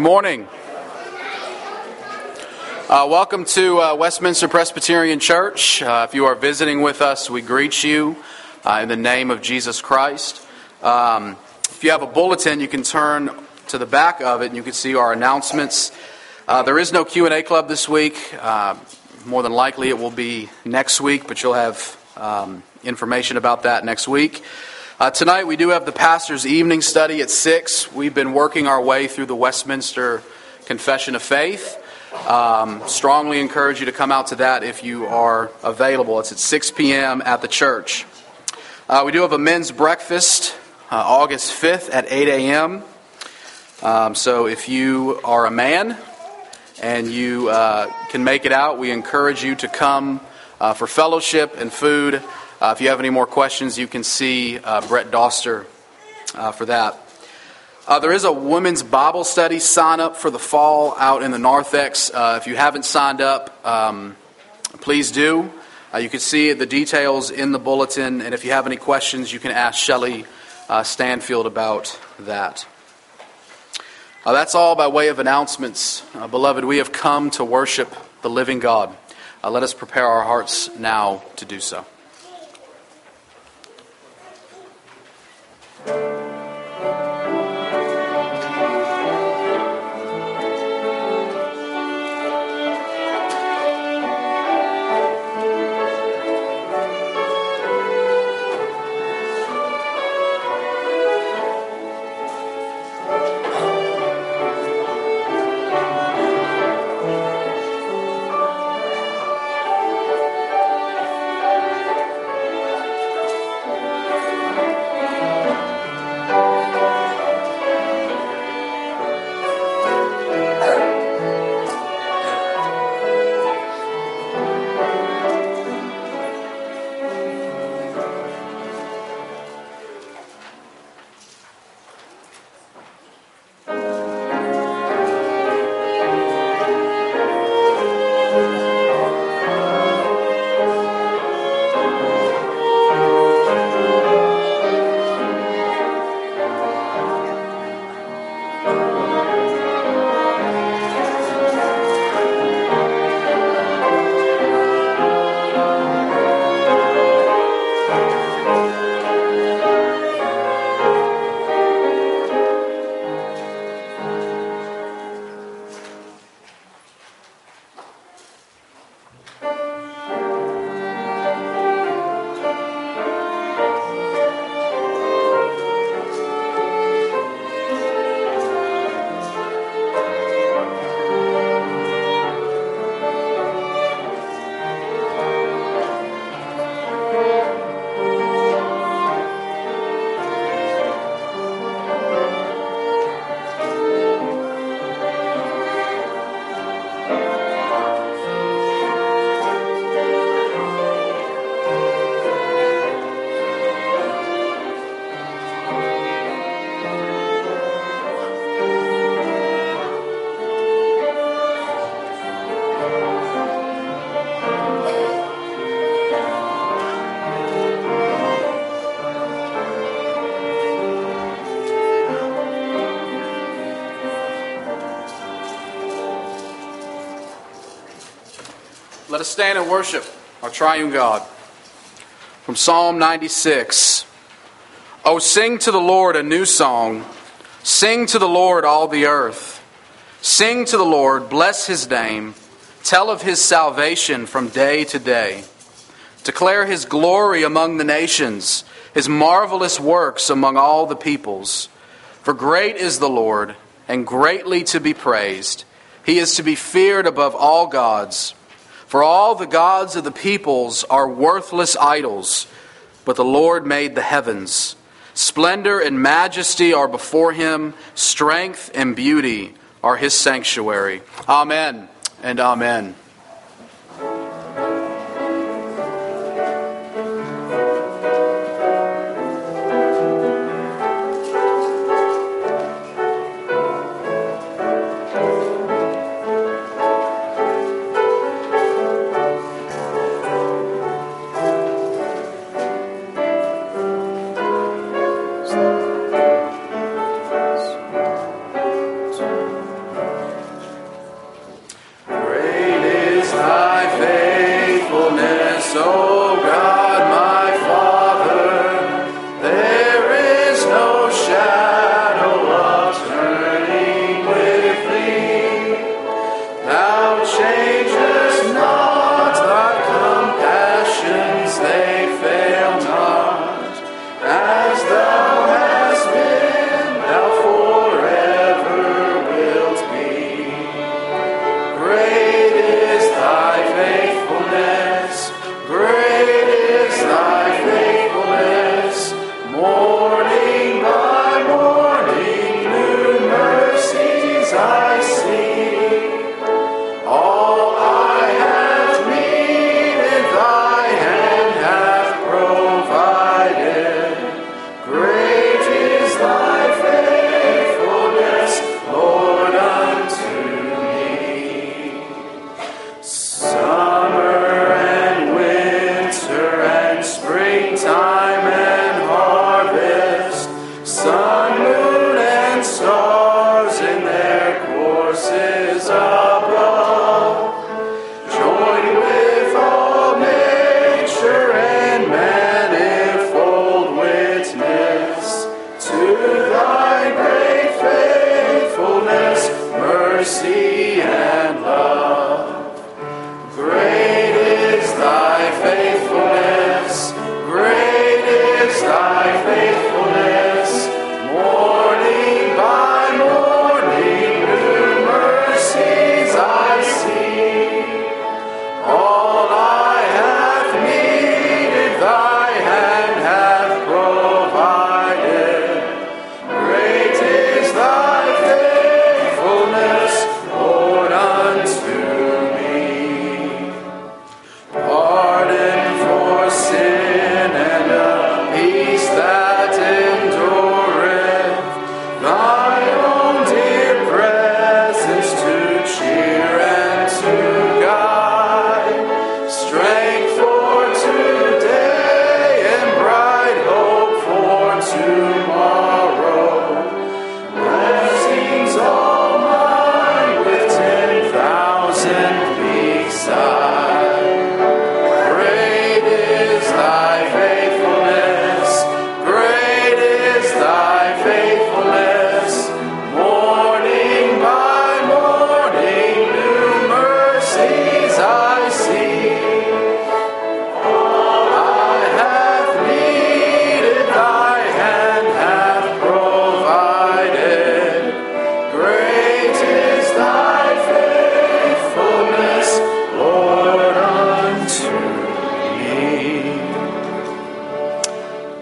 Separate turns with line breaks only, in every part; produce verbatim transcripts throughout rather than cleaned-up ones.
morning. Uh, welcome to uh, Westminster Presbyterian Church. Uh, if you are visiting with us, we greet you uh, in the name of Jesus Christ. Um, if you have a bulletin, you can turn to the back of it and you can see our announcements. Uh, there is no Q and A club this week. Uh, more than likely it will be next week, but you'll have um, information about that next week. Uh, tonight we do have the pastor's evening study at six. We've been working our way through the Westminster Confession of Faith. Um, strongly encourage you to come out to that if you are available. It's at six p.m. at the church. Uh, we do have a men's breakfast uh, August fifth at eight a.m. Um, so if you are a man and you uh, can make it out, we encourage you to come uh, for fellowship and food. Uh, if you have any more questions, you can see uh, Brett Doster uh, for that. Uh, there is a women's Bible study sign up for the fall out in the narthex. Uh, if you haven't signed up, um, please do. Uh, you can see the details in the bulletin, and if you have any questions, you can ask Shelley uh, Stanfield about that. Uh, that's all by way of announcements. Uh, beloved, we have come to worship the living God. Uh, let us prepare our hearts now to do so. Let us stand and worship our triune God. From Psalm ninety-six. Oh, sing to the Lord a new song. Sing to the Lord all the earth. Sing to the Lord, bless His name. Tell of His salvation from day to day. Declare His glory among the nations, His marvelous works among all the peoples. For great is the Lord, and greatly to be praised. He is to be feared above all gods. For all the gods of the peoples are worthless idols, but the Lord made the heavens. Splendor and majesty are before Him, strength and beauty are His sanctuary. Amen and amen.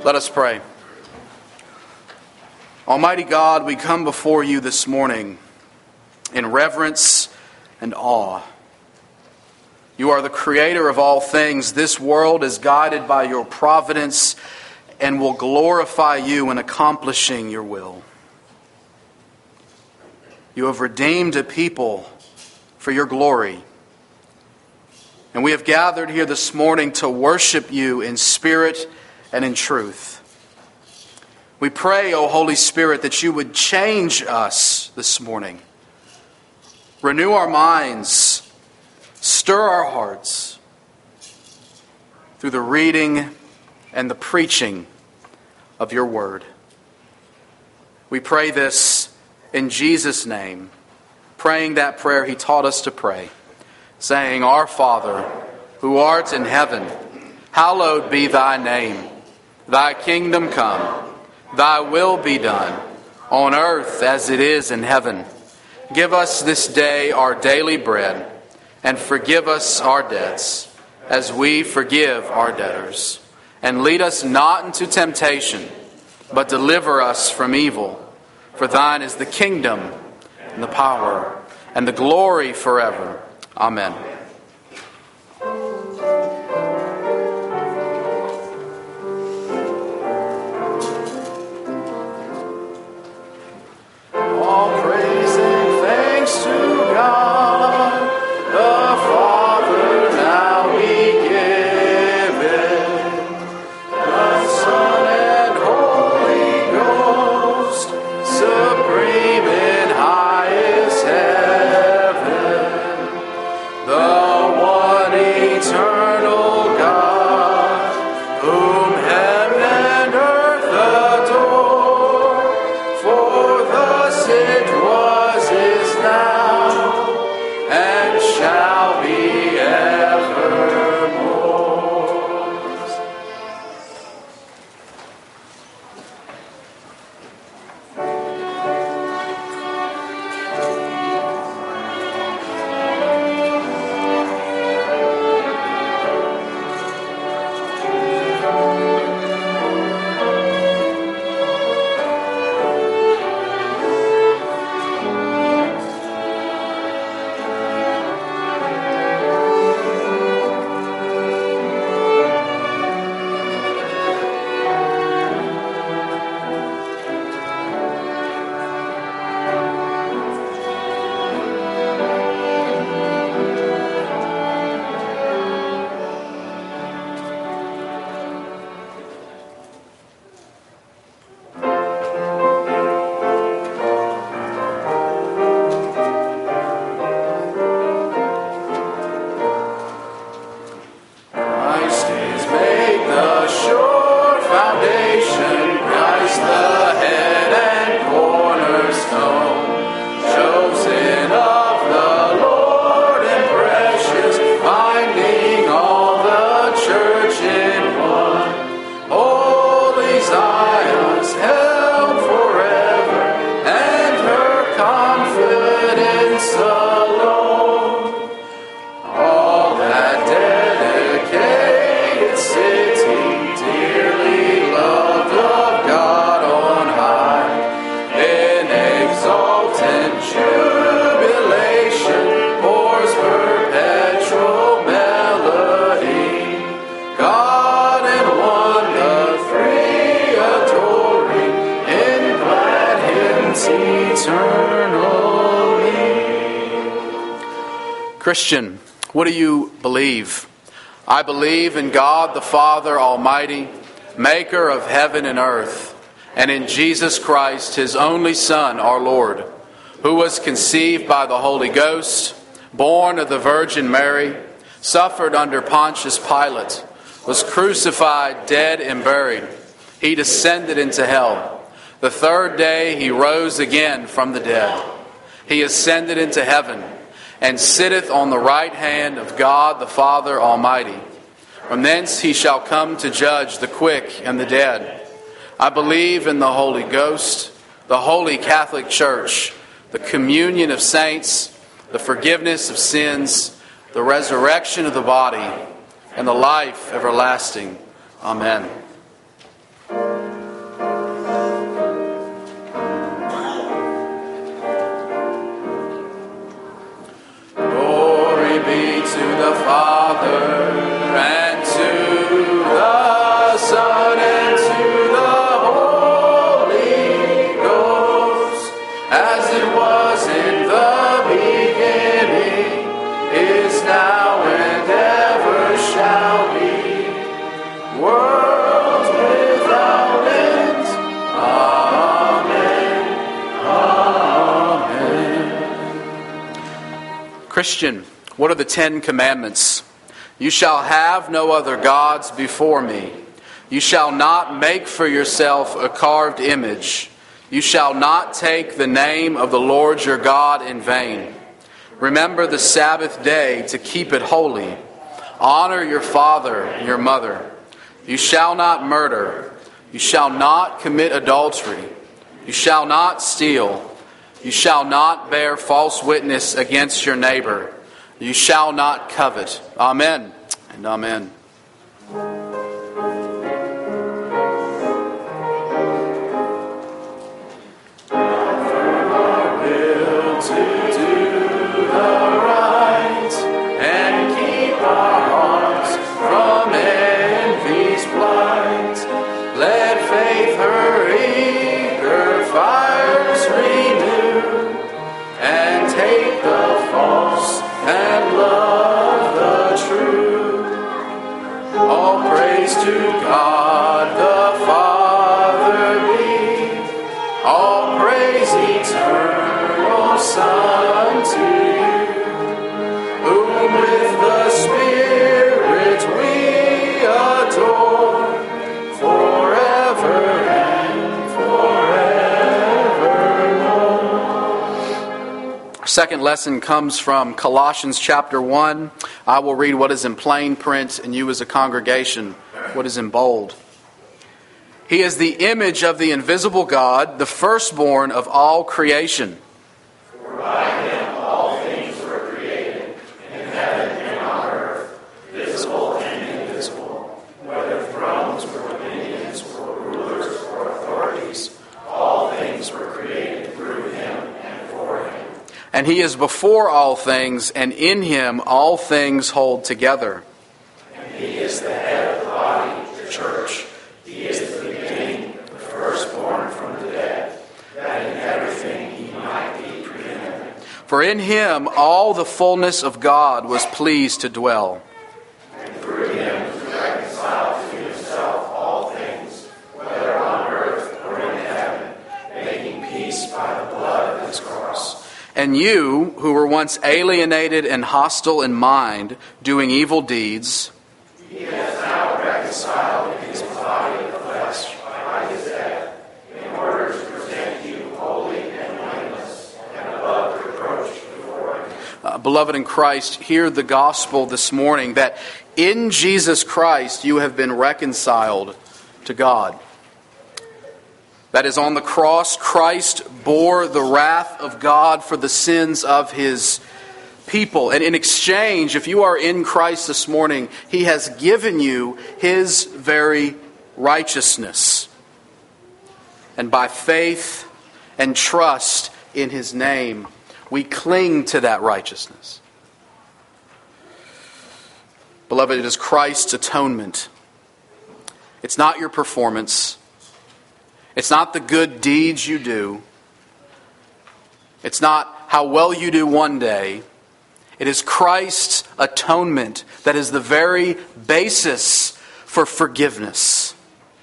Let us pray. Almighty God, we come before you this morning in reverence and awe. You are the creator of all things. This world is guided by your providence and will glorify you in accomplishing your will. You have redeemed a people for your glory. And we have gathered here this morning to worship you in spirit and in truth. We pray, O Holy Spirit, that you would change us this morning. Renew our minds. Stir our hearts through the reading and the preaching of your word. We pray this in Jesus' name, praying that prayer he taught us to pray, saying, Our Father, who art in heaven, hallowed be thy name. Thy kingdom come, thy will be done, on earth as it is in heaven. Give us this day our daily bread, and forgive us our debts, as we forgive our debtors. And lead us not into temptation, but deliver us from evil. For thine is the kingdom, and the power, and the glory forever. Amen. Christian, what do you believe? I believe in God the Father Almighty, maker of heaven and earth, and in Jesus Christ, his only Son, our Lord, who was conceived by the Holy Ghost, born of the Virgin Mary, suffered under Pontius Pilate, was crucified, dead, and buried. He descended into hell. The third day he rose again from the dead. He ascended into heaven, and sitteth on the right hand of God the Father Almighty. From thence he shall come to judge the quick and the dead. I believe in the Holy Ghost, the holy Catholic Church, the communion of saints, the forgiveness of sins, the resurrection of the body, and the life everlasting. Amen. Christian, what are the Ten Commandments? You shall have no other gods before me. You shall not make for yourself a carved image. You shall not take the name of the Lord your God in vain. Remember the Sabbath day to keep it holy. Honor your father and your mother. You shall not murder. You shall not commit adultery. You shall not steal. You shall not bear false witness against your neighbor. You shall not covet. Amen and amen.
To God the Father be all praise, eternal Son, to you, whom with the Spirit we adore, forever and forevermore.
Our second lesson comes from Colossians chapter one. I will read what is in plain print, and you as a congregation, what is in bold. He is the image of the invisible God, the firstborn of all creation.
For by him all things were created, in heaven and on earth, visible and invisible, whether thrones or dominions or rulers or authorities, all things were created through him and for him.
And he is before all things, and in him all things hold together.
And he is the head of the body, the church. He is the beginning, the firstborn from the dead, that in everything he might be preeminent.
For in him all the fullness of God was pleased to dwell.
And through him to reconcile to himself all things, whether on earth or in heaven, making peace by the blood of his cross.
And you, who were once alienated and hostile in mind, doing evil deeds,
he has now reconciled in his body of flesh by his death, in order to present you holy and blameless and above reproach before him.
Uh, beloved in Christ, hear the gospel this morning that in Jesus Christ you have been reconciled to God. That is, on the cross, Christ bore the wrath of God for the sins of his people. And in exchange, if you are in Christ this morning, he has given you his very righteousness. And by faith and trust in his name, we cling to that righteousness. Beloved, it is Christ's atonement. It's not your performance. It's not the good deeds you do. It's not how well you do one day. It is Christ's atonement that is the very basis for forgiveness.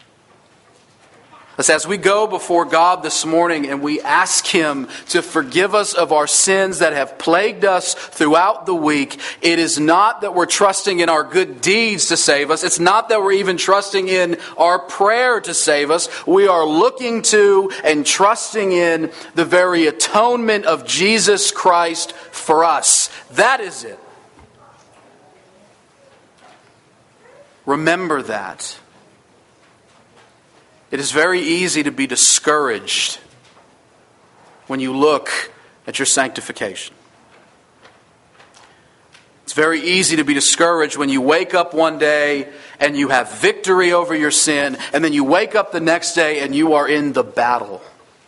As we go before God this morning and we ask him to forgive us of our sins that have plagued us throughout the week, it is not that we're trusting in our good deeds to save us. It's not that we're even trusting in our prayer to save us. We are looking to and trusting in the very atonement of Jesus Christ for us. That is it. Remember that. It is very easy to be discouraged when you look at your sanctification. It's very easy to be discouraged when you wake up one day and you have victory over your sin, and then you wake up the next day and you are in the battle.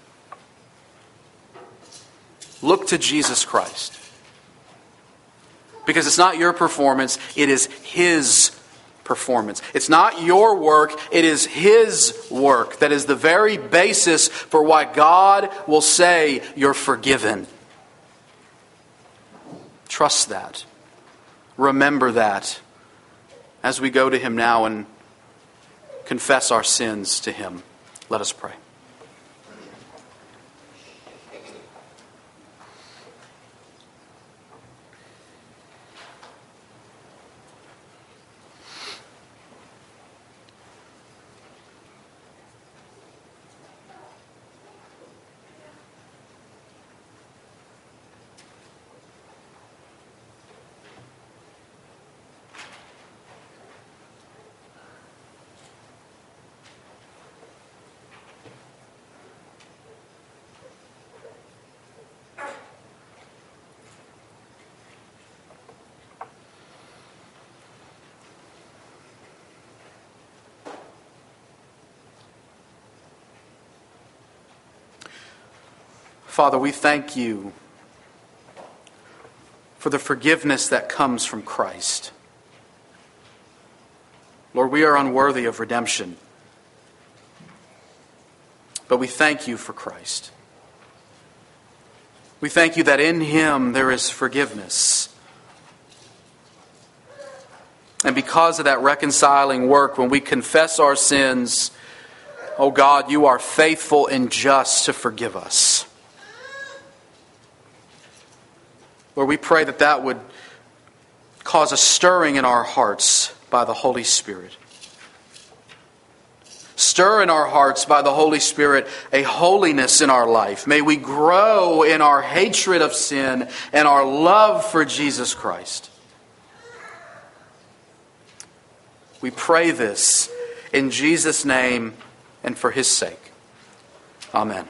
Look to Jesus Christ. Because it's not your performance, it is his performance. It's not your work, it is his work that is the very basis for why God will say you're forgiven. Trust that. Remember that as we go to him now and confess our sins to him. Let us pray. Father, we thank you for the forgiveness that comes from Christ. Lord, we are unworthy of redemption, but we thank you for Christ. We thank you that in him there is forgiveness. And because of that reconciling work, when we confess our sins, oh God, you are faithful and just to forgive us. Lord, we pray that that would cause a stirring in our hearts by the Holy Spirit. Stir in our hearts by the Holy Spirit a holiness in our life. May we grow in our hatred of sin and our love for Jesus Christ. We pray this in Jesus' name and for his sake. Amen.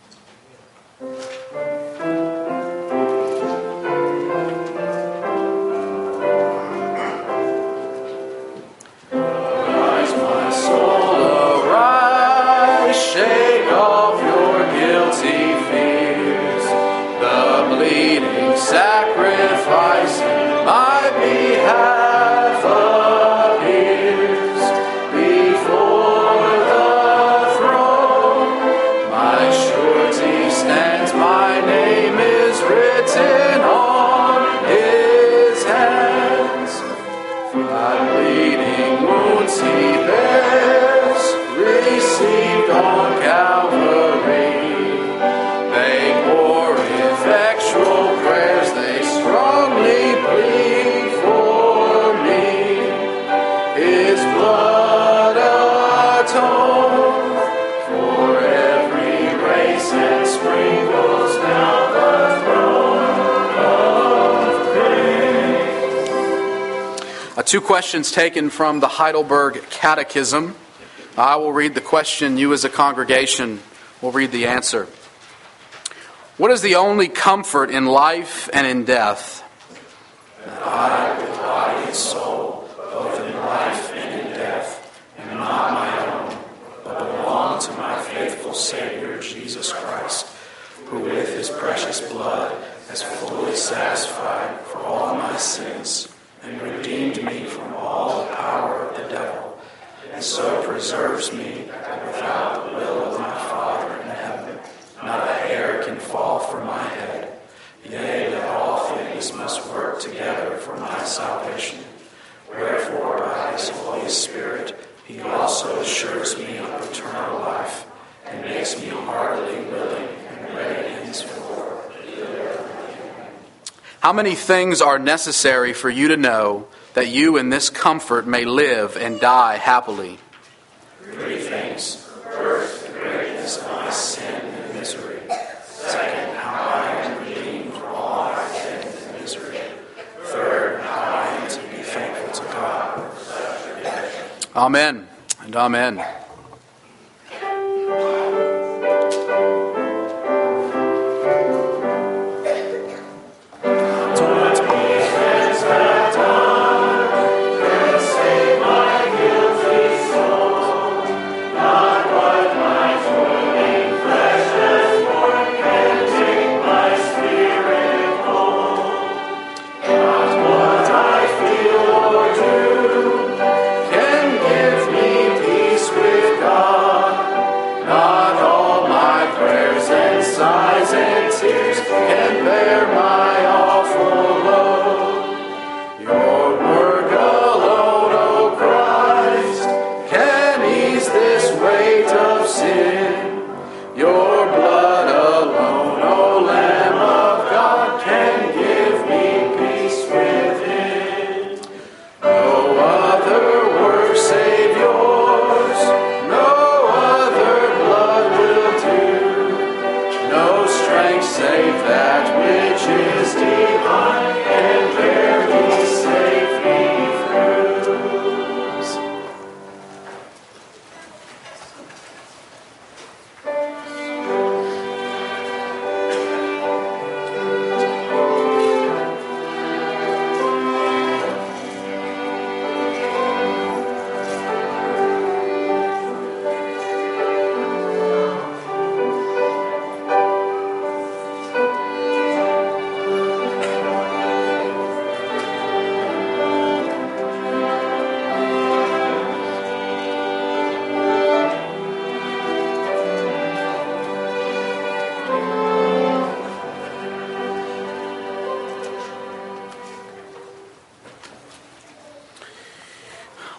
Sacrifice in my behalf appears before the throne. My surety stands, my name is written on his hands. My bleeding wounds he bears, received on Calvary. They pour effectual prayers, they strongly plead for me. His blood atoned for every race and sprinkles down the throne of grace.
Uh, two questions taken from the Heidelberg Catechism. I will read the question, you as a congregation will read the answer. What is the only comfort in life and in death?
That I, with body and soul, both in life and in death, am not my own, but belong to my faithful Savior, Jesus Christ, who with his precious blood has fully satisfied for all my sins and redeemed me from all the power of the devil, and so preserves me that without the will of my Father in heaven, not a hair can fall from my head. Yea, that all things must work together for my salvation. Wherefore, by his Holy Spirit, he also assures me of eternal life, and makes me heartily willing and ready henceforth.
How many things are necessary for you to know that you in this comfort may live and die happily?
Three things. First, the greatness of my sin and misery. Second, how I am redeemed from all my sins and misery. Third, how I am to be thankful to God.
Amen and amen.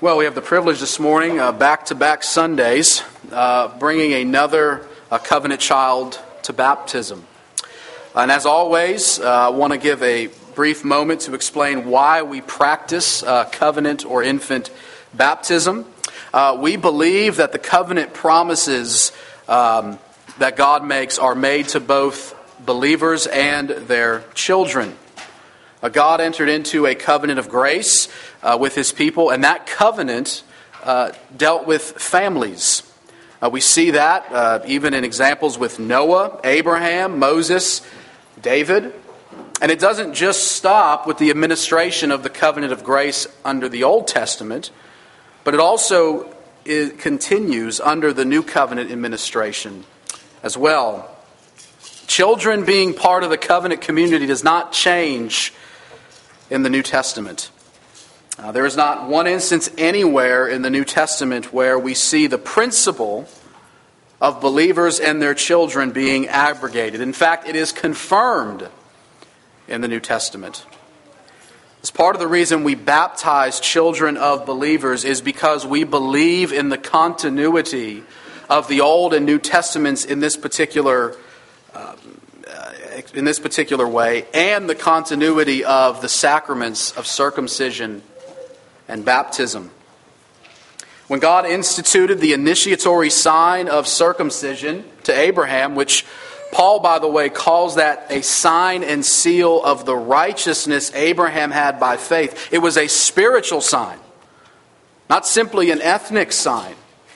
Well, we have the privilege this morning, uh, back-to-back Sundays, uh, bringing another uh, covenant child to baptism. And as always, uh, I want to give a brief moment to explain why we practice uh, covenant or infant baptism. Uh, we believe that the covenant promises um, that God makes are made to both believers and their children. Uh, God entered into a covenant of grace uh, with His people, and that covenant uh, dealt with families. Uh, we see that uh, even in examples with Noah, Abraham, Moses, David. And it doesn't just stop with the administration of the covenant of grace under the Old Testament, but it also it continues under the New Covenant administration as well. Children being part of the covenant community does not change in the New Testament. Uh, there is not one instance anywhere in the New Testament where we see the principle of believers and their children being abrogated. In fact, it is confirmed in the New Testament. As part of the reason we baptize children of believers is because we believe in the continuity of the Old and New Testaments in this particular uh, in this particular way, and the continuity of the sacraments of circumcision and baptism. When God instituted the initiatory sign of circumcision to Abraham, which Paul, by the way, calls that a sign and seal of the righteousness Abraham had by faith, it was a spiritual sign, not simply an ethnic sign.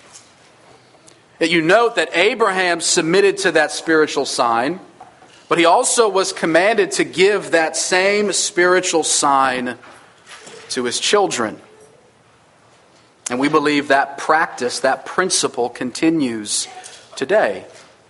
That you note that Abraham submitted to that spiritual sign, but he also was commanded to give that same spiritual sign to his children. And we believe that practice, that principle continues today.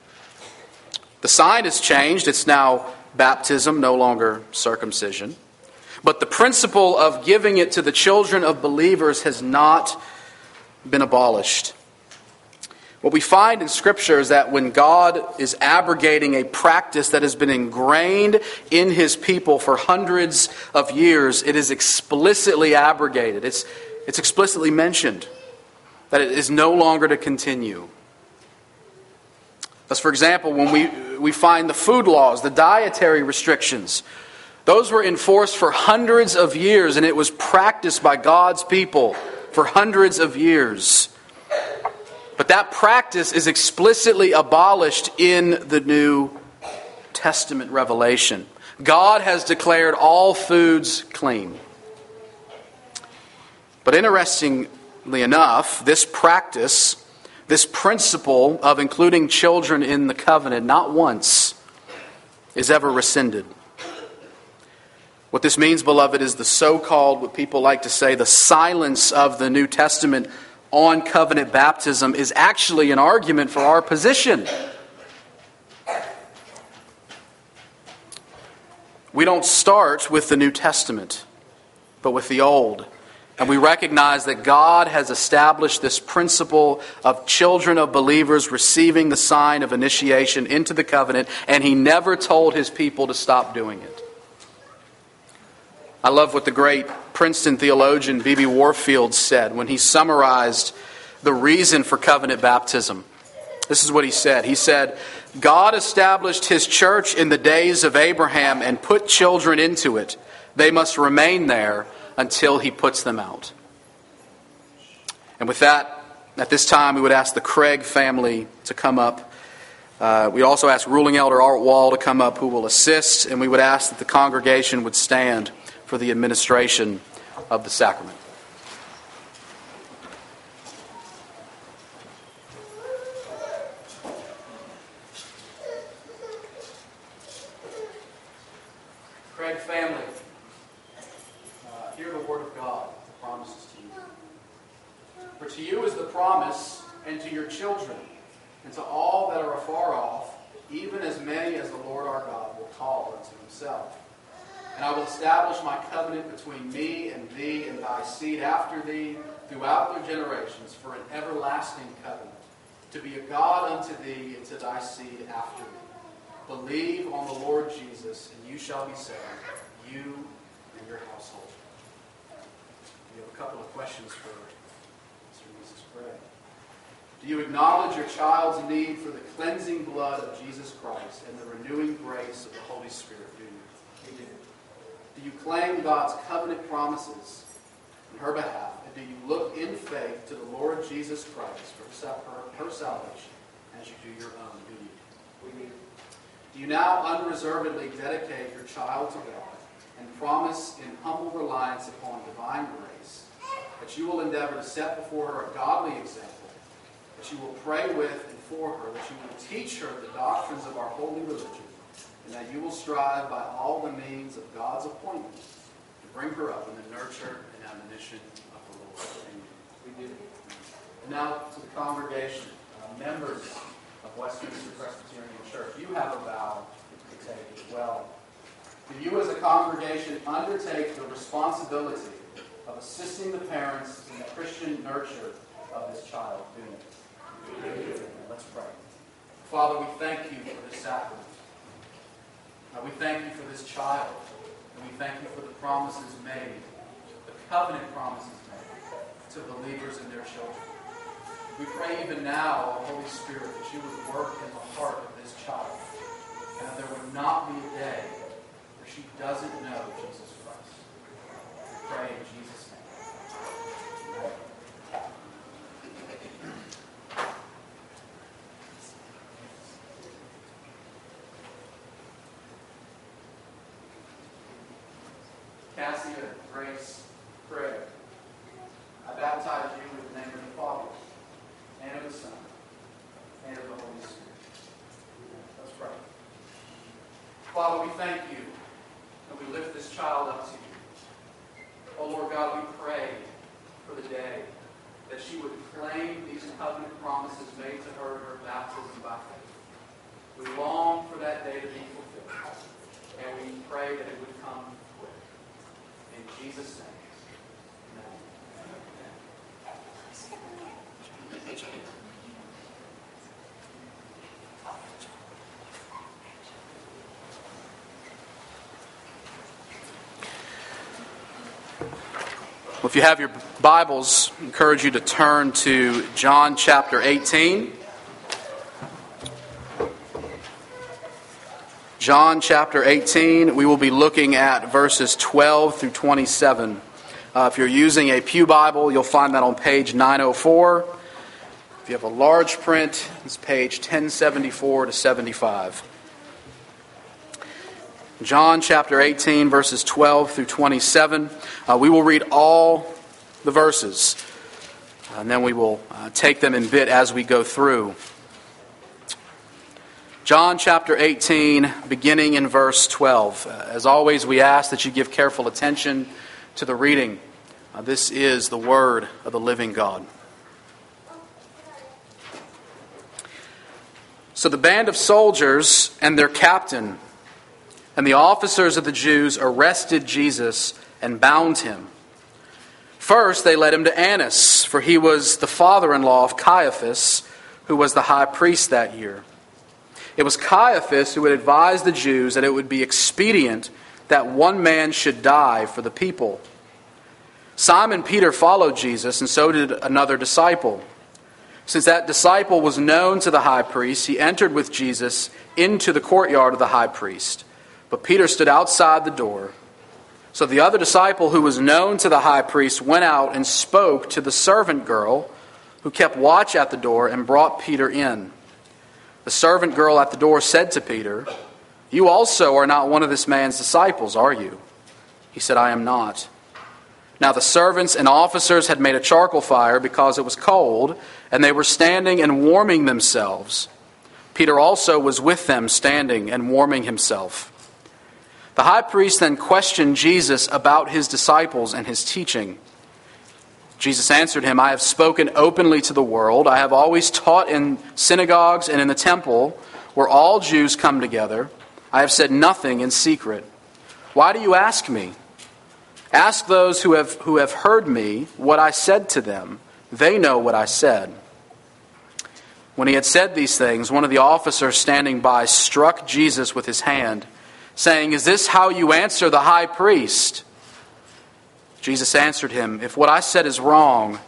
The sign has changed. It's now baptism, no longer circumcision. But the principle of giving it to the children of believers has not been abolished. What we find in Scripture is that when God is abrogating a practice that has been ingrained in His people for hundreds of years, it is explicitly abrogated. It's, it's explicitly mentioned that it is no longer to continue. Thus, for example, when we, we find the food laws, the dietary restrictions, those were enforced for hundreds of years, and it was practiced by God's people for hundreds of years. But that practice is explicitly abolished in the New Testament revelation. God has declared all foods clean. But interestingly enough, this practice, this principle of including children in the covenant, not once is ever rescinded. What this means, beloved, is the so-called, what people like to say, the silence of the New Testament on covenant baptism is actually an argument for our position. We don't start with the New Testament, but with the Old. And we recognize that God has established this principle of children of believers receiving the sign of initiation into the covenant, and He never told His people to stop doing it. I love what the great Princeton theologian B B Warfield said when he summarized the reason for covenant baptism. This is what he said. He said, God established His church in the days of Abraham and put children into it. They must remain there until He puts them out. And with that, at this time, we would ask the Craig family to come up. Uh, we also ask ruling elder Art Wall to come up, who will assist, and we would ask that the congregation would stand for the administration of the sacrament. Craig family, uh, hear the word of God, the promises to you. For to you is the promise, and to your children, and to all that are afar off, even as many as the Lord our God will call unto Himself. And I will establish my covenant between me and thee and thy seed after thee throughout their generations for an everlasting covenant, to be a God unto thee and to thy seed after thee. Believe on the Lord Jesus, and you shall be saved, you and your household. We have a couple of questions for Jesus, pray. Do you acknowledge your child's need for the cleansing blood of Jesus Christ and the renewing grace of the Holy Spirit? Do you? You do. Do you claim God's covenant promises in her behalf? And do you look in faith to the Lord Jesus Christ for her, her salvation as you do your own? Do you? We do. Do you now unreservedly dedicate your child to God and promise in humble reliance upon divine grace that you will endeavor to set before her a godly example, that you will pray with and for her, that you will teach her the doctrines of our holy religion, and that you will strive by all the means of God's appointment to bring her up in the nurture and admonition of the Lord? Amen. We do. And now to the congregation, uh, members of Westminster Presbyterian Church, you have a vow to take as well. Do you as a congregation undertake the responsibility of assisting the parents in the Christian nurture of this child? Do you? Let's pray. Father, we thank you for this sacrament. Uh, we thank you for this child. And we thank you for the promises made, the covenant promises made to believers and their children. We pray even now, O Holy Spirit, that you would work in the heart of this child, and that there would not be a day where she doesn't know Jesus Christ. We pray in Jesus' name. Amen. Cassia, Grace, Craig, I baptize you in the name of the Father, and of the Son, and of the Holy Spirit. Let's pray. Father, we thank you, and we lift this child up to you. Oh Lord God, we pray for the day that she would claim these covenant promises made to her in her baptism by faith. We long for that day to be fulfilled, and we pray that it would come quick. In Jesus' name. Well, if you have your Bibles, I encourage you to turn to John chapter eighteen. John chapter eighteen, we will be looking at verses twelve through twenty-seven. Uh, if you're using a Pew Bible, you'll find that on page nine oh four. If you have a large print, it's page ten seventy-four to seventy-five. John chapter eighteen, verses twelve through twenty-seven. Uh, we will read all the verses, and then we will uh, take them in bit as we go through. John chapter eighteen, beginning in verse twelve. Uh, as always, we ask that you give careful attention to the reading. Uh, this is the word of the living God. So the band of soldiers and their captain and the officers of the Jews arrested Jesus and bound him. First, they led him to Annas, for he was the father-in-law of Caiaphas, who was the high priest that year. It was Caiaphas who had advised the Jews that it would be expedient that one man should die for the people. Simon Peter followed Jesus, and so did another disciple. Since that disciple was known to the high priest, he entered with Jesus into the courtyard of the high priest. But Peter stood outside the door. So the other disciple who was known to the high priest went out and spoke to the servant girl who kept watch at the door and brought Peter in. The servant girl at the door said to Peter, "You also are not one of this man's disciples, are you?" He said, "I am not." Now the servants and officers had made a charcoal fire because it was cold, and they were standing and warming themselves. Peter also was with them, standing and warming himself. The high priest then questioned Jesus about his disciples and his teaching. Jesus answered him, "I have spoken openly to the world. I have always taught in synagogues and in the temple, where all Jews come together. I have said nothing in secret. Why do you ask me? Ask those who have who have heard me what I said to them. They know what I said." When he had said these things, one of the officers standing by struck Jesus with his hand, saying, "Is this how you answer the high priest?" Jesus answered him, "If what I said is wrong,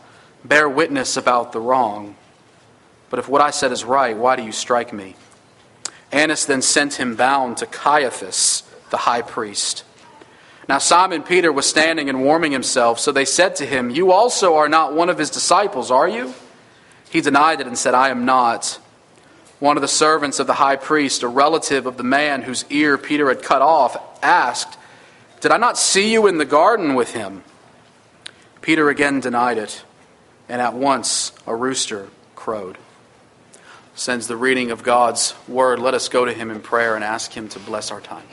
bear witness about the wrong. But if what I said is right, why do you strike me?" Annas then sent him bound to Caiaphas, the high priest. Now Simon Peter was standing and warming himself, so they said to him, "You also are not one of his disciples, are you?" He denied it and said, "I am not." One of the servants of the high priest, a relative of the man whose ear Peter had cut off, asked, "Did I not see you in the garden with him?" Peter again denied it, and at once a rooster crowed. Since the reading of God's word, let us go to him in prayer and ask him to bless our time.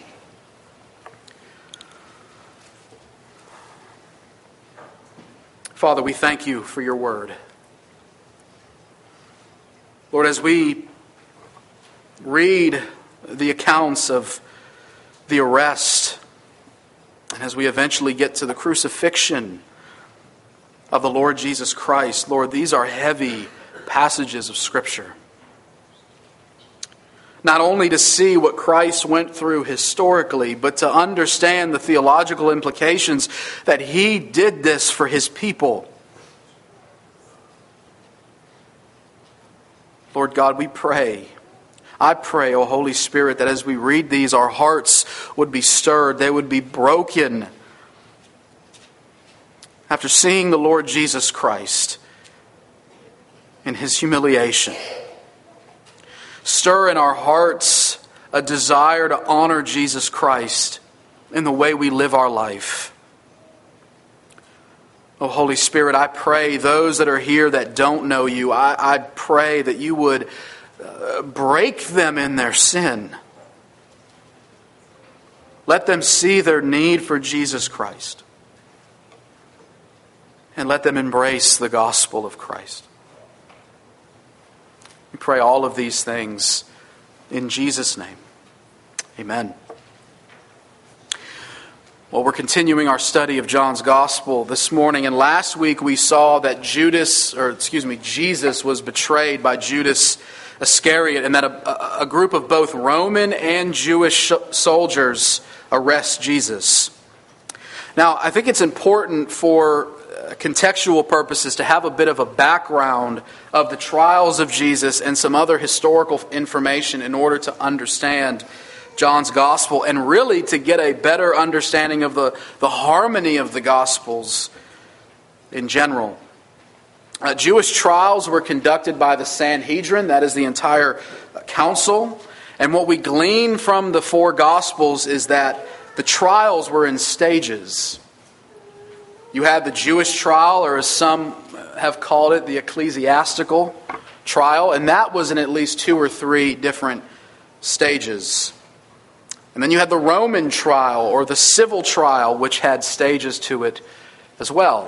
Father, we thank you for your word. Lord, as we read the accounts of the arrest, and as we eventually get to the crucifixion of the Lord Jesus Christ, Lord, these are heavy passages of Scripture. Not only to see what Christ went through historically, but to understand the theological implications that He did this for His people. Lord God, we pray, I pray, O Holy Spirit, that as we read these, our hearts would be stirred, they would be broken after seeing the Lord Jesus Christ in His humiliation. Stir in our hearts a desire to honor Jesus Christ in the way we live our life. Oh, Holy Spirit, I pray those that are here that don't know you, I, I pray that you would uh, break them in their sin. Let them see their need for Jesus Christ. And let them embrace the gospel of Christ. We pray all of these things in Jesus' name. Amen. Well, we're continuing our study of John's Gospel this morning, and last week we saw that Judas, or excuse me, Jesus was betrayed by Judas Iscariot, and that a, a group of both Roman and Jewish soldiers arrest Jesus. Now, I think it's important for contextual purposes to have a bit of a background of the trials of Jesus and some other historical information in order to understand John's Gospel, and really to get a better understanding of the, the harmony of the Gospels in general. Uh, Jewish trials were conducted by the Sanhedrin, that is the entire council. And what we glean from the four Gospels is that the trials were in stages. You had the Jewish trial, or as some have called it, the ecclesiastical trial, and that was in at least two or three different stages. And then you had the Roman trial, or the civil trial, which had stages to it as well.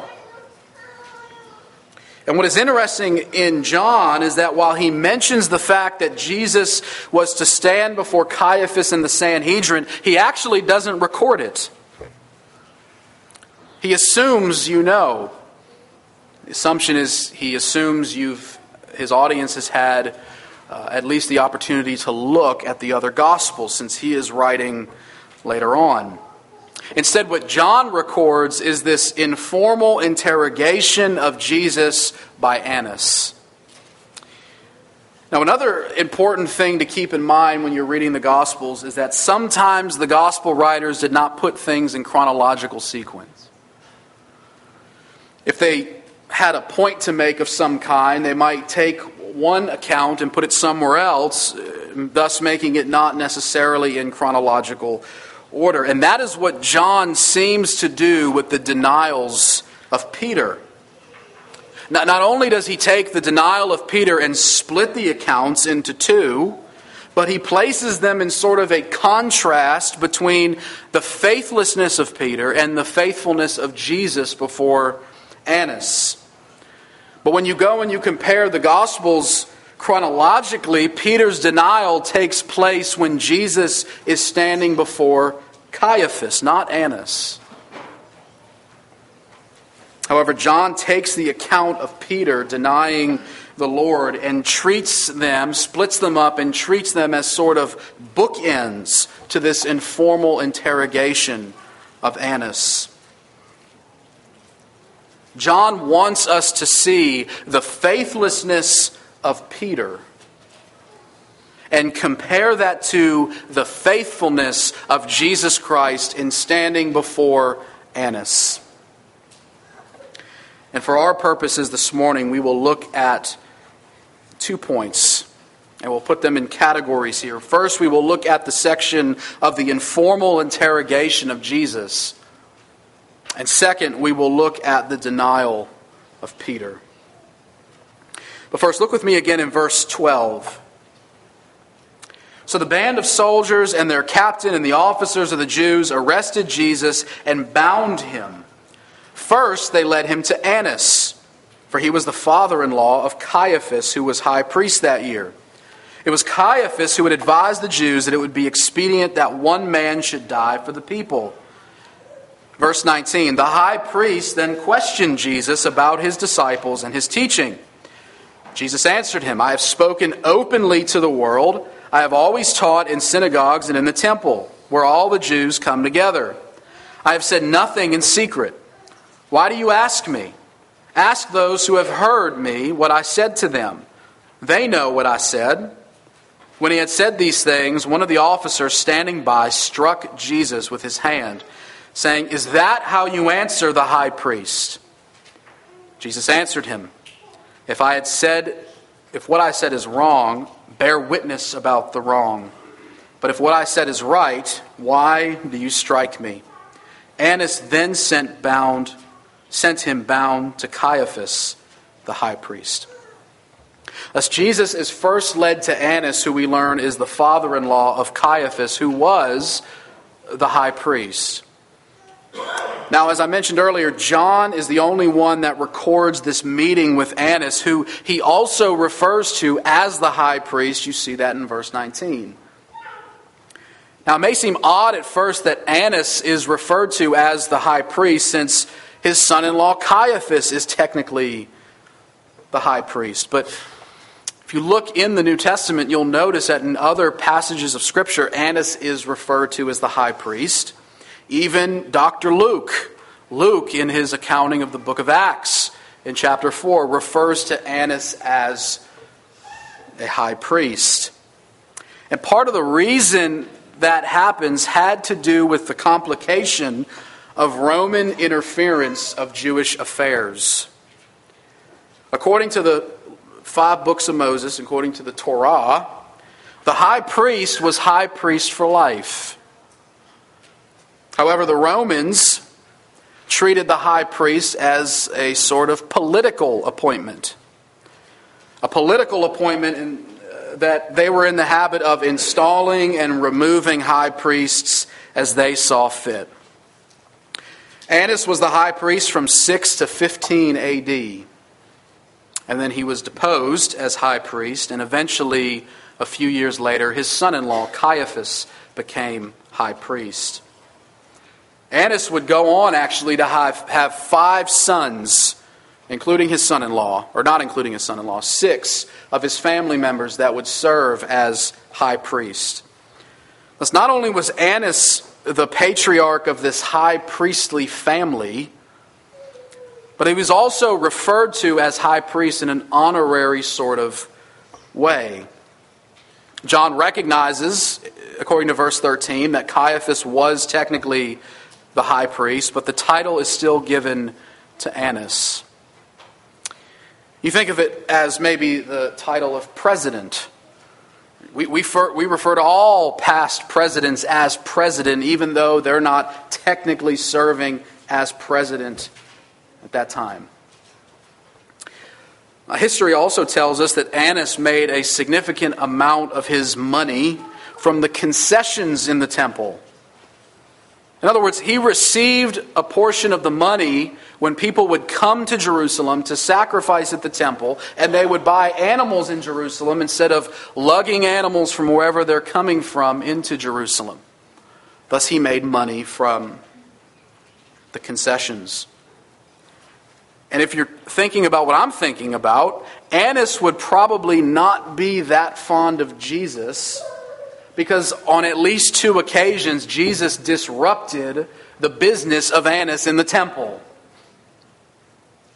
And what is interesting in John is that while he mentions the fact that Jesus was to stand before Caiaphas and the Sanhedrin, he actually doesn't record it. He assumes you know. The assumption is he assumes you've his audience has had uh, at least the opportunity to look at the other Gospels, since he is writing later on. Instead, what John records is this informal interrogation of Jesus by Annas. Now, another important thing to keep in mind when you're reading the Gospels is that sometimes the Gospel writers did not put things in chronological sequence. If they had a point to make of some kind, they might take one account and put it somewhere else, thus making it not necessarily in chronological order. And that is what John seems to do with the denials of Peter. Not, not only does he take the denial of Peter and split the accounts into two, but he places them in sort of a contrast between the faithlessness of Peter and the faithfulness of Jesus before Annas. But when you go and you compare the Gospels chronologically, Peter's denial takes place when Jesus is standing before Caiaphas, not Annas. However, John takes the account of Peter denying the Lord and treats them, splits them up and treats them as sort of bookends to this informal interrogation of Annas. John wants us to see the faithlessness of Peter and compare that to the faithfulness of Jesus Christ in standing before Annas. And for our purposes this morning, we will look at two points, and we'll put them in categories here. First, we will look at the section of the informal interrogation of Jesus. And second, we will look at the denial of Peter. But first, look with me again in verse twelve. So the band of soldiers and their captain and the officers of the Jews arrested Jesus and bound him. First, they led him to Annas, for he was the father-in-law of Caiaphas, who was high priest that year. It was Caiaphas who had advised the Jews that it would be expedient that one man should die for the people. Verse nineteen, the high priest then questioned Jesus about his disciples and his teaching. Jesus answered him, I have spoken openly to the world. I have always taught in synagogues and in the temple, where all the Jews come together. I have said nothing in secret. Why do you ask me? Ask those who have heard me what I said to them. They know what I said. When he had said these things, one of the officers standing by struck Jesus with his hand, saying, Is that how you answer the high priest? Jesus answered him, If I had said, if what I said is wrong, bear witness about the wrong. But if what I said is right, why do you strike me? Annas then sent bound, sent him bound to Caiaphas, the high priest. Thus Jesus is first led to Annas, who we learn is the father-in-law of Caiaphas, who was the high priest. Now, as I mentioned earlier, John is the only one that records this meeting with Annas, who he also refers to as the high priest. You see that in verse nineteen. Now, it may seem odd at first that Annas is referred to as the high priest, since his son-in-law Caiaphas is technically the high priest. But if you look in the New Testament, you'll notice that in other passages of Scripture, Annas is referred to as the high priest. Even Doctor Luke, Luke in his accounting of the book of Acts in chapter four, refers to Annas as a high priest. And part of the reason that happens had to do with the complication of Roman interference of Jewish affairs. According to the five books of Moses, according to the Torah, the high priest was high priest for life. However, the Romans treated the high priest as a sort of political appointment. A political appointment in, uh, that they were in the habit of installing and removing high priests as they saw fit. Annas was the high priest from six to fifteen A D. And then he was deposed as high priest, and eventually, a few years later, his son-in-law Caiaphas became high priest. Annas would go on actually to have, have five sons, including his son-in-law, or not including his son-in-law, six of his family members that would serve as high priest. Thus, not only was Annas the patriarch of this high priestly family, but he was also referred to as high priest in an honorary sort of way. John recognizes, according to verse thirteen, that Caiaphas was technically the high priest, but the title is still given to Annas. You think of it as maybe the title of president. We, we, for, we refer to all past presidents as president, even though they're not technically serving as president at that time. Now, history also tells us that Annas made a significant amount of his money from the concessions in the temple. In other words, he received a portion of the money when people would come to Jerusalem to sacrifice at the temple, and they would buy animals in Jerusalem instead of lugging animals from wherever they're coming from into Jerusalem. Thus, he made money from the concessions. And if you're thinking about what I'm thinking about, Annas would probably not be that fond of Jesus, because on at least two occasions, Jesus disrupted the business of Annas in the temple.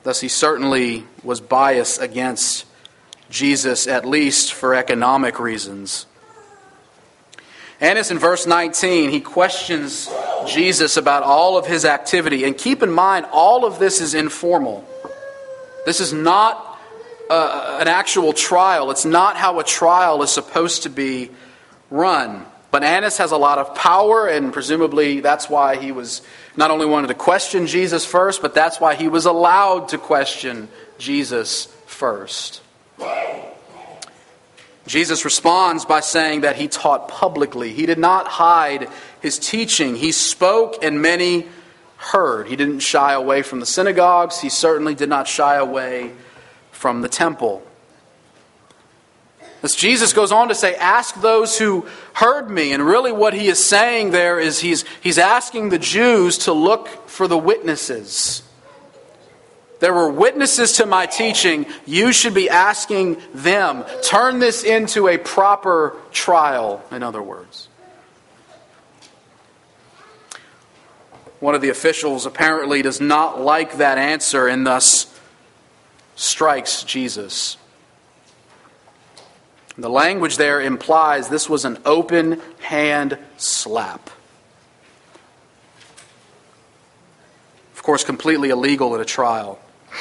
Thus, he certainly was biased against Jesus, at least for economic reasons. Annas, in verse nineteen, he questions Jesus about all of his activity. And keep in mind, all of this is informal. This is not uh, an actual trial. It's not how a trial is supposed to be run. But Annas has a lot of power, and presumably that's why he was not only wanted to question Jesus first, but that's why he was allowed to question Jesus first. Jesus responds by saying that he taught publicly. He did not hide his teaching. He spoke and many heard. He didn't shy away from the synagogues. He certainly did not shy away from the temple. As Jesus goes on to say, ask those who heard me. And really what he is saying there is he's, he's asking the Jews to look for the witnesses. There were witnesses to my teaching. You should be asking them. Turn this into a proper trial, in other words. One of the officials apparently does not like that answer and thus strikes Jesus. The language there implies this was an open hand slap. Of course, completely illegal at a trial.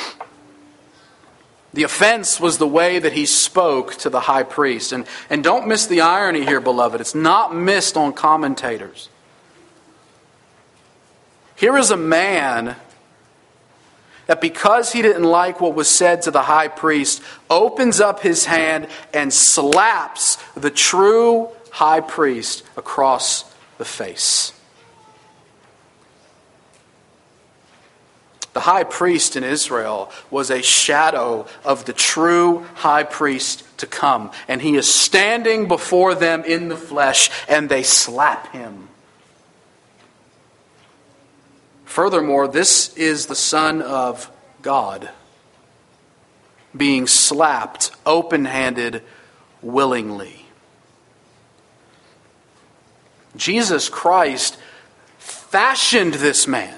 The offense was the way that he spoke to the high priest. And, and don't miss the irony here, beloved. It's not missed on commentators. Here is a man that because he didn't like what was said to the high priest, opens up his hand and slaps the true high priest across the face. The high priest in Israel was a shadow of the true high priest to come. And he is standing before them in the flesh, and they slap him. Furthermore, this is the Son of God being slapped open-handed willingly. Jesus Christ fashioned this man.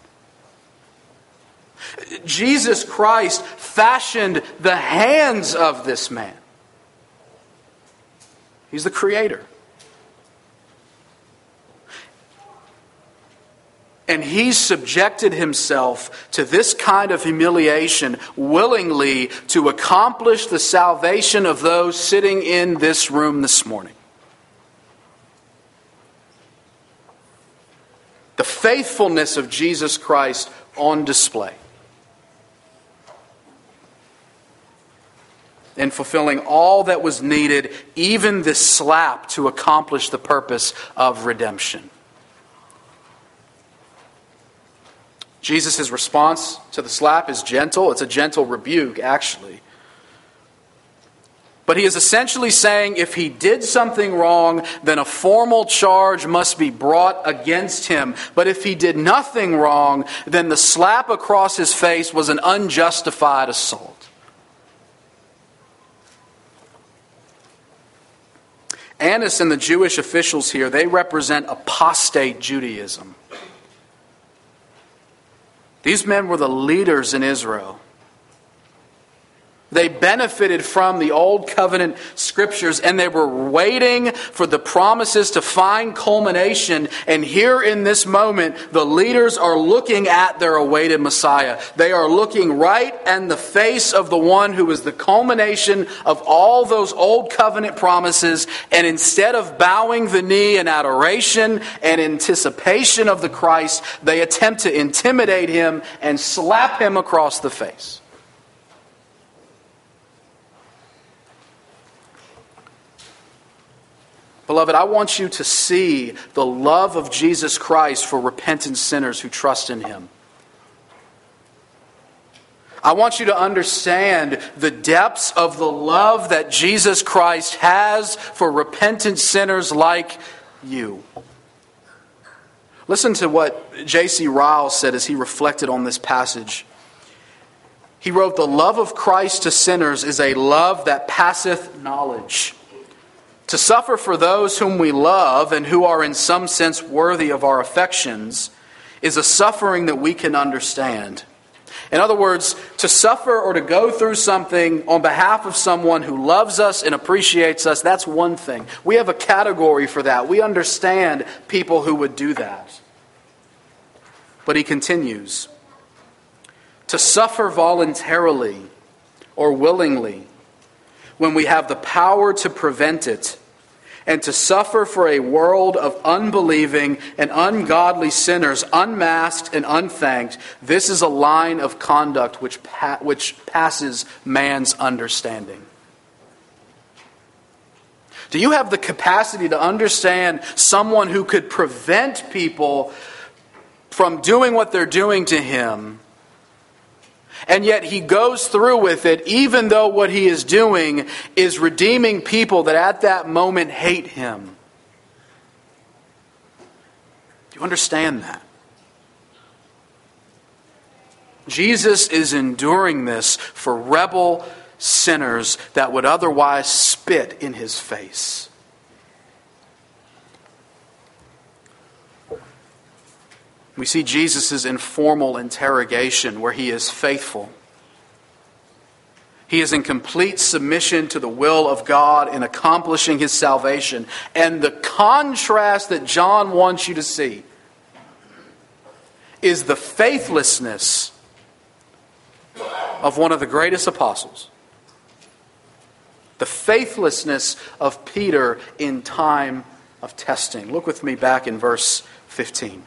Jesus Christ fashioned the hands of this man. He's the Creator. And he subjected himself to this kind of humiliation willingly to accomplish the salvation of those sitting in this room this morning. The faithfulness of Jesus Christ on display. In fulfilling all that was needed, even this slap, to accomplish the purpose of redemption. Jesus' response to the slap is gentle. It's a gentle rebuke, actually. But he is essentially saying if he did something wrong, then a formal charge must be brought against him. But if he did nothing wrong, then the slap across his face was an unjustified assault. Annas and the Jewish officials here, they represent apostate Judaism. These men were the leaders in Israel. They benefited from the Old Covenant scriptures, and they were waiting for the promises to find culmination. And here in this moment, the leaders are looking at their awaited Messiah. They are looking right in the face of the one who is the culmination of all those Old Covenant promises. And instead of bowing the knee in adoration and anticipation of the Christ, they attempt to intimidate him and slap him across the face. Beloved, I want you to see the love of Jesus Christ for repentant sinners who trust in him. I want you to understand the depths of the love that Jesus Christ has for repentant sinners like you. Listen to what J C Ryle said as he reflected on this passage. He wrote, "The love of Christ to sinners is a love that passeth knowledge. To suffer for those whom we love and who are in some sense worthy of our affections is a suffering that we can understand. In other words, to suffer or to go through something on behalf of someone who loves us and appreciates us, that's one thing. We have a category for that. We understand people who would do that. But he continues, to suffer voluntarily or willingly when we have the power to prevent it, and to suffer for a world of unbelieving and ungodly sinners, unmasked and unthanked, this is a line of conduct which pa- which passes man's understanding. Do you have the capacity to understand someone who could prevent people from doing what they're doing to him, and yet he goes through with it, even though what he is doing is redeeming people that at that moment hate him? Do you understand that? Jesus is enduring this for rebel sinners that would otherwise spit in his face. We see Jesus' informal interrogation where he is faithful. He is in complete submission to the will of God in accomplishing his salvation. And the contrast that John wants you to see is the faithlessness of one of the greatest apostles. The faithlessness of Peter in time of testing. Look with me back in verse fifteen.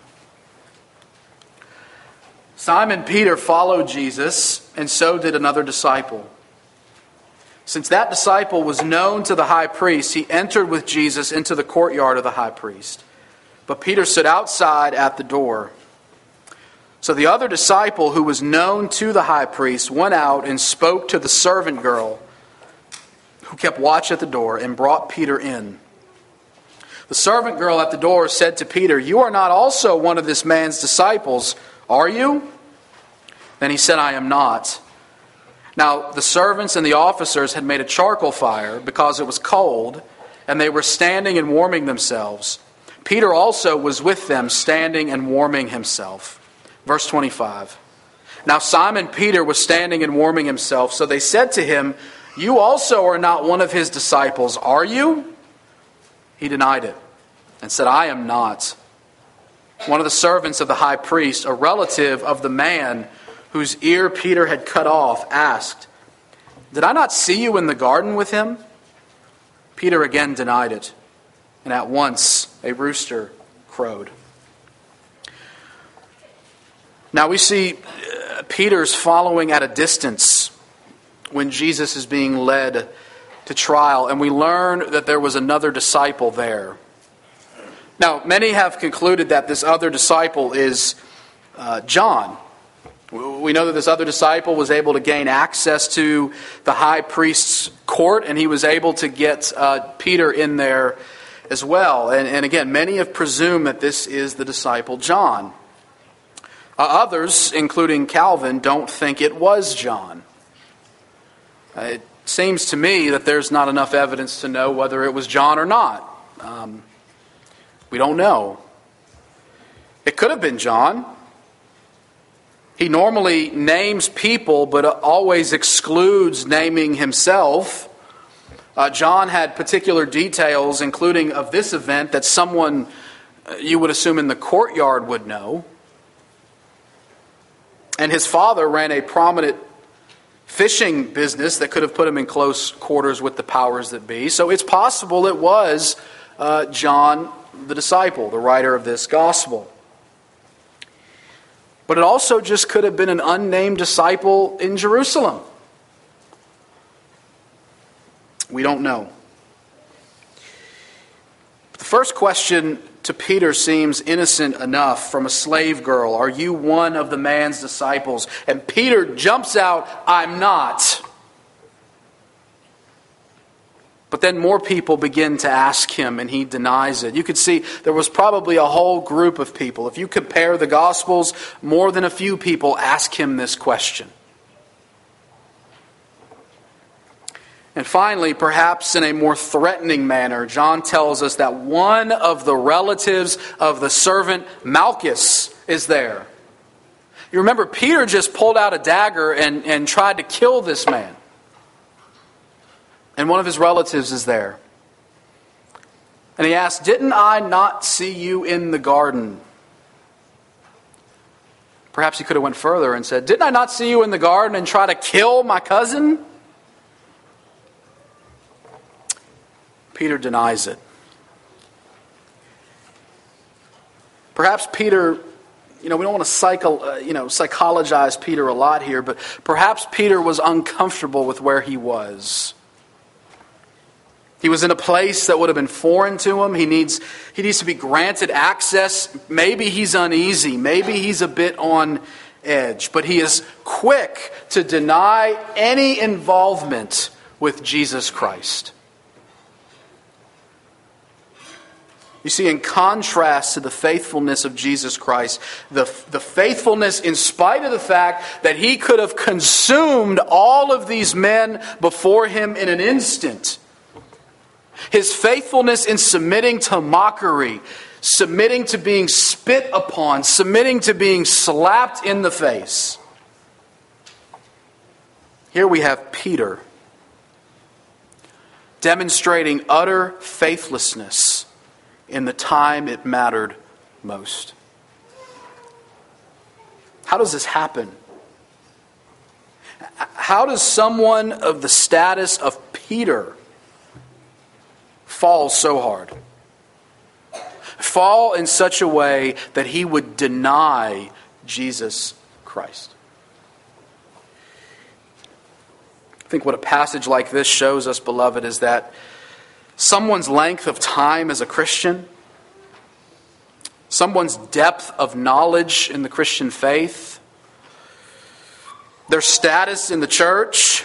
Simon Peter followed Jesus, and so did another disciple. Since that disciple was known to the high priest, he entered with Jesus into the courtyard of the high priest. But Peter stood outside at the door. So the other disciple, who was known to the high priest, went out and spoke to the servant girl who kept watch at the door, and brought Peter in. The servant girl at the door said to Peter, "You are not also one of this man's disciples, are you?" Then he said, "I am not." Now the servants and the officers had made a charcoal fire because it was cold, and they were standing and warming themselves. Peter also was with them, standing and warming himself. Verse twenty-five. Now Simon Peter was standing and warming himself, so they said to him, "You also are not one of his disciples, are you?" He denied it and said, "I am not." One of the servants of the high priest, a relative of the man whose ear Peter had cut off, asked, "Did I not see you in the garden with him?" Peter again denied it, and at once a rooster crowed. Now we see Peter's following at a distance when Jesus is being led to trial, and we learn that there was another disciple there. Now, many have concluded that this other disciple is uh, John. We know that this other disciple was able to gain access to the high priest's court, and he was able to get uh, Peter in there as well. And, and again, many have presumed that this is the disciple John. Uh, others, including Calvin, don't think it was John. Uh, it seems to me that there's not enough evidence to know whether it was John or not. Um, we don't know. It could have been John. He normally names people, but always excludes naming himself. Uh, John had particular details, including of this event, that someone uh, you would assume in the courtyard would know. And his father ran a prominent fishing business that could have put him in close quarters with the powers that be. So it's possible it was uh, John the disciple, the writer of this gospel. But it also just could have been an unnamed disciple in Jerusalem. We don't know. The first question to Peter seems innocent enough, from a slave girl. Are you one of the man's disciples? And Peter jumps out, "I'm not." But then more people begin to ask him, and he denies it. You could see there was probably a whole group of people. If you compare the Gospels, more than a few people ask him this question. And finally, perhaps in a more threatening manner, John tells us that one of the relatives of the servant Malchus is there. You remember, Peter just pulled out a dagger and, and tried to kill this man. And one of his relatives is there. And he asked, "Didn't I not see you in the garden?" Perhaps he could have went further and said, "Didn't I not see you in the garden and try to kill my cousin?" Peter denies it. Perhaps Peter, you know, we don't want to psycho, uh, you know, psychologize Peter a lot here, but perhaps Peter was uncomfortable with where he was. He was in a place that would have been foreign to him. He needs, he needs to be granted access. Maybe he's uneasy. Maybe he's a bit on edge. But he is quick to deny any involvement with Jesus Christ. You see, in contrast to the faithfulness of Jesus Christ, the, the faithfulness in spite of the fact that he could have consumed all of these men before him in an instant. His faithfulness in submitting to mockery, submitting to being spit upon, submitting to being slapped in the face. Here we have Peter demonstrating utter faithlessness in the time it mattered most. How does this happen? How does someone of the status of Peter fall so hard? Fall in such a way that he would deny Jesus Christ. I think what a passage like this shows us, beloved, is that someone's length of time as a Christian, someone's depth of knowledge in the Christian faith, their status in the church,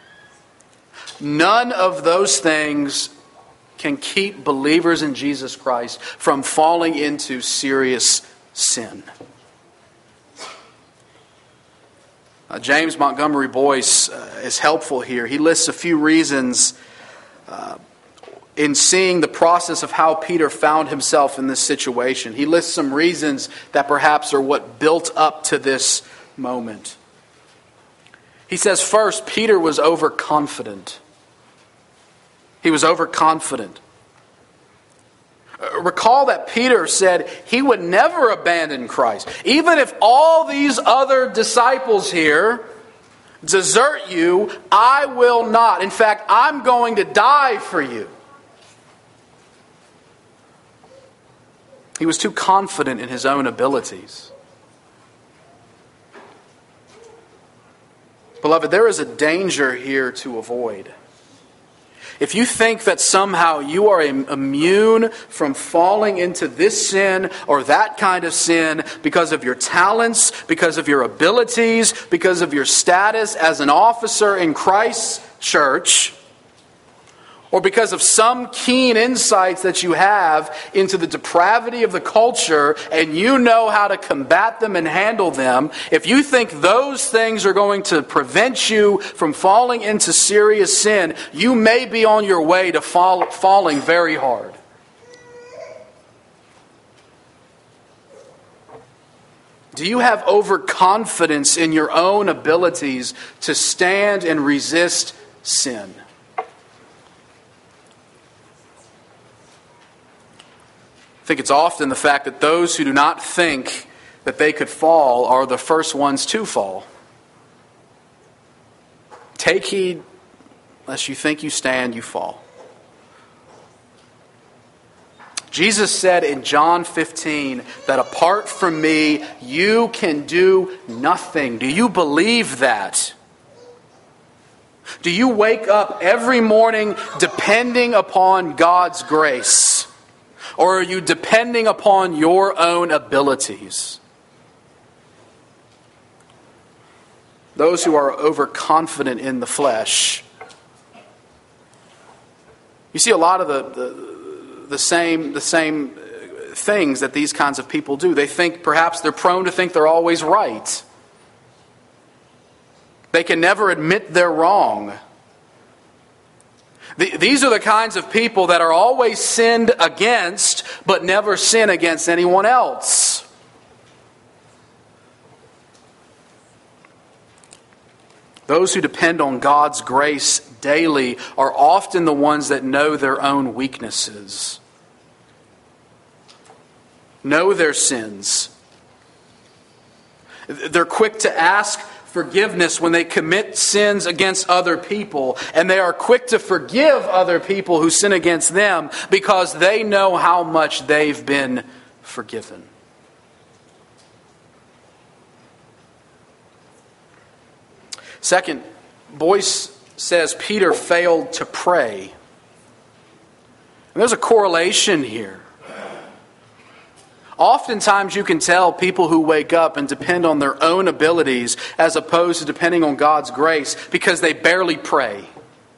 none of those things can keep believers in Jesus Christ from falling into serious sin. Uh, James Montgomery Boyce uh, is helpful here. He lists a few reasons uh, in seeing the process of how Peter found himself in this situation. He lists some reasons that perhaps are what built up to this moment. He says, first, Peter was overconfident. He was overconfident. Recall that Peter said he would never abandon Christ. Even if all these other disciples here desert you, I will not. In fact, I'm going to die for you. He was too confident in his own abilities. Beloved, there is a danger here to avoid. If you think that somehow you are immune from falling into this sin or that kind of sin because of your talents, because of your abilities, because of your status as an officer in Christ's church, or because of some keen insights that you have into the depravity of the culture and you know how to combat them and handle them, if you think those things are going to prevent you from falling into serious sin, you may be on your way to fall, falling very hard. Do you have overconfidence in your own abilities to stand and resist sin? I think it's often the fact that those who do not think that they could fall are the first ones to fall. Take heed, lest you think you stand, you fall. Jesus said in John fifteen that apart from me, you can do nothing. Do you believe that? Do you wake up every morning depending upon God's grace? Or are you depending upon your own abilities? Those who are overconfident in the flesh. You see a lot of the, the, the, same, the same things that these kinds of people do. They think, perhaps they're prone to think they're always right. They can never admit they're wrong. These are the kinds of people that are always sinned against, but never sin against anyone else. Those who depend on God's grace daily are often the ones that know their own weaknesses, know their sins. They're quick to ask forgiveness when they commit sins against other people, and they are quick to forgive other people who sin against them because they know how much they've been forgiven. Second, Boyce says Peter failed to pray. And there's a correlation here. Oftentimes you can tell people who wake up and depend on their own abilities as opposed to depending on God's grace because they barely pray.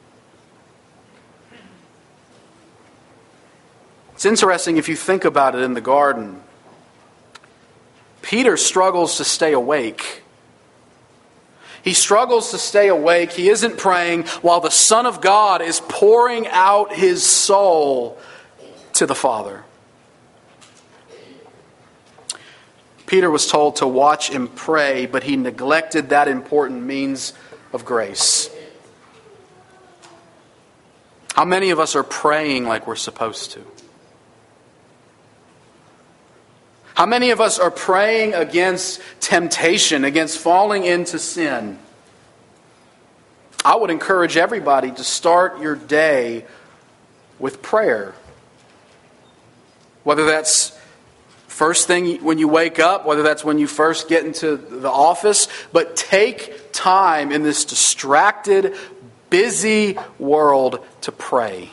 It's interesting if you think about it in the garden. Peter struggles to stay awake. He struggles to stay awake. He isn't praying while the Son of God is pouring out his soul to the Father. Peter was told to watch and pray, but he neglected that important means of grace. How many of us are praying like we're supposed to? How many of us are praying against temptation, against falling into sin? I would encourage everybody to start your day with prayer. Whether that's first thing when you wake up, whether that's when you first get into the office, but take time in this distracted, busy world to pray.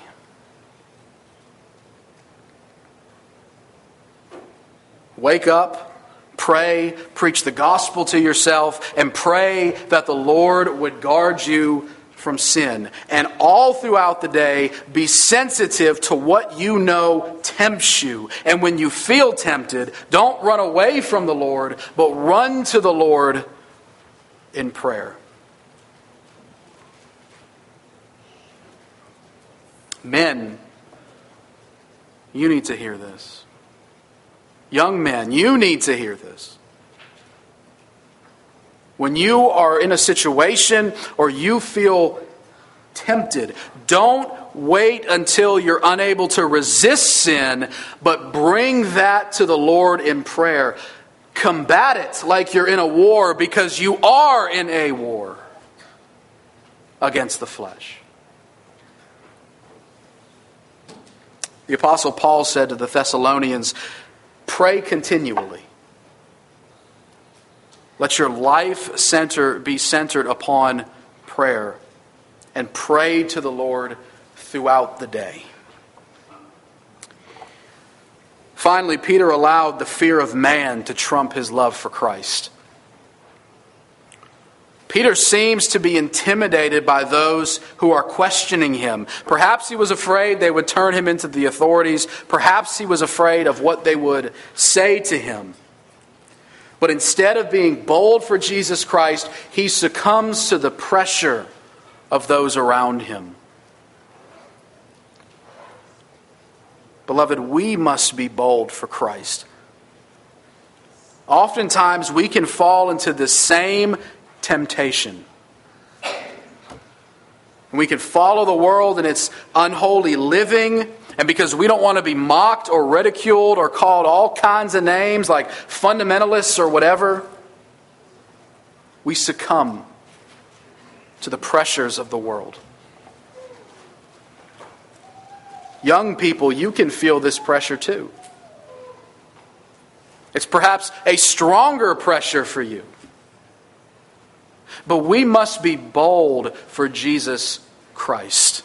Wake up, pray, preach the gospel to yourself, and pray that the Lord would guard you from sin. And all throughout the day, be sensitive to what you know tempts you. And when you feel tempted, don't run away from the Lord, but run to the Lord in prayer. Men, you need to hear this. Young men, you need to hear this. When you are in a situation or you feel tempted, don't wait until you're unable to resist sin, but bring that to the Lord in prayer. Combat it like you're in a war, because you are in a war against the flesh. The Apostle Paul said to the Thessalonians, pray continually. Let your life center be centered upon prayer, and pray to the Lord throughout the day. Finally, Peter allowed the fear of man to trump his love for Christ. Peter seems to be intimidated by those who are questioning him. Perhaps he was afraid they would turn him into the authorities. Perhaps he was afraid of what they would say to him. But instead of being bold for Jesus Christ, he succumbs to the pressure of those around him. Beloved, we must be bold for Christ. Oftentimes we can fall into the same temptation. We can follow the world in its unholy living, and because we don't want to be mocked or ridiculed or called all kinds of names like fundamentalists or whatever, we succumb to the pressures of the world. Young people, you can feel this pressure too. It's perhaps a stronger pressure for you. But we must be bold for Jesus Christ.